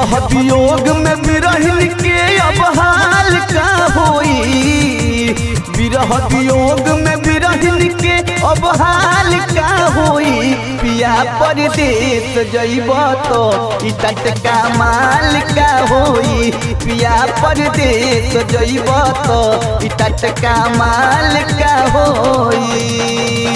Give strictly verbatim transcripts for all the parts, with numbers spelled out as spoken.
विरह वियोग में विरहिन के अब हाल का होई, विरह वियोग में विरहिन के अब हाल का होई। पिया परदेश जइब तो ई टटका माल का होई, पिया परदेश जइब तो ई टटका माल का होई।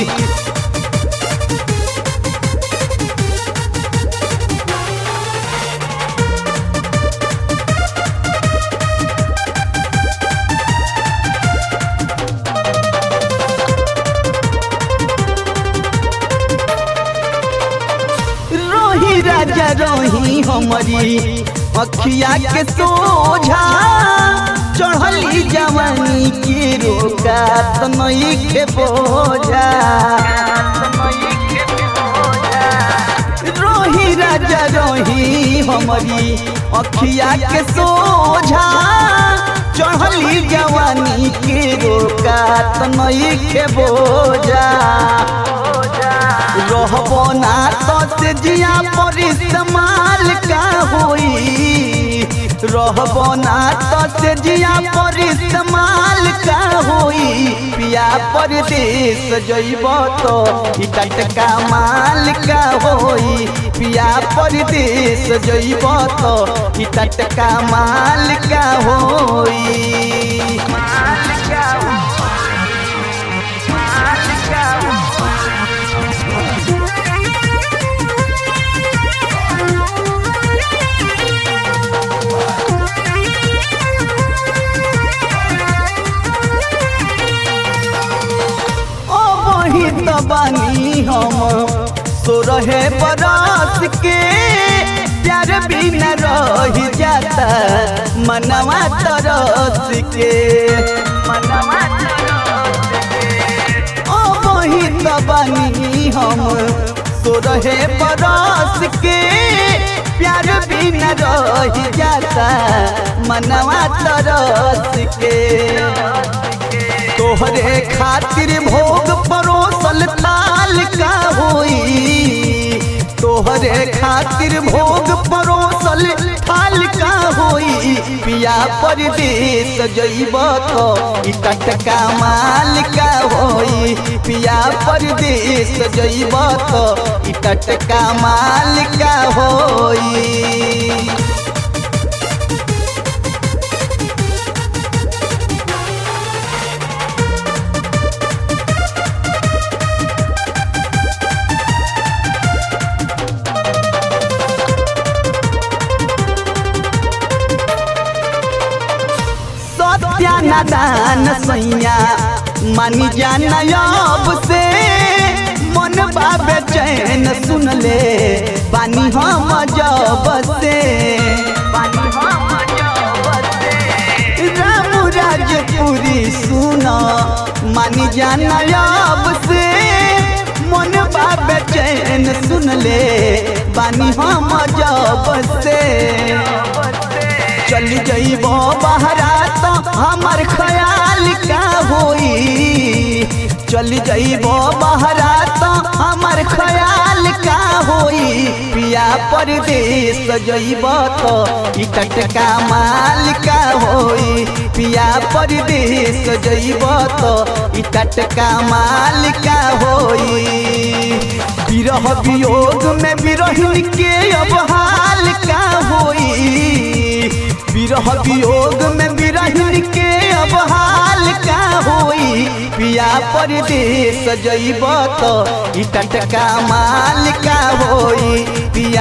राजा रही हमारी अखिया के सोझा, चढ़ली जवानी के रोका तो नहीं के बोझा। रोही राजा रही हमारी अखिया के सोझा, चढ़ली जवानी के रोका तो नहीं के बोझा। रहबो ना तो से जिया पर इस्तेमाल का होई, रहबो ना तो से जिया पर इस्तेमाल का होई। पिया परदेश जइब तो ई टटका माल का होई, पिया परदेश जइब तो ई टटका माल का होई। माल का बानी हम सो रहे बरस के, प्यार भी न रह जाता मनवा तरस के। मनवा ओ वही तो बानी हम सो रहे बरस के, प्यार भी न रह जाता मनवा तरस के। तोहरे खातिर भोग परोसल ताल का होई, तोहरे खातिर भोग परोसल थाल का होई। पिया परदेश जइब तो ई टटका माल का होई, पिया परदेश जइब तो ई टटका माल का होई। नादान सैया मानी जाना अब से, मन बाबे चैन सुन ले बानी हम जब से। राम राजपुरी सुन मानी जाना अब से, मन बाबे चैन सुन ले बानी हम जब से। चल जइब बहरा तो हमार ख्याल का होई, चल जइब बहरा तो हमार ख्याल का होई। पिया परदेश जइब तो ई टटका माल का होई, पिया परदेश जइब तो ई टटका माल का होई। विरह वियोग में विरहिन के अब हाल का होई, विरह वियोग में विरहिन के अब हाल का होई। पिया परदेश जइब तो ई टटका माल का होई, पिया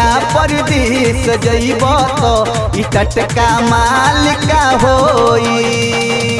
परदेश जइब तो ई टटका माल का होई।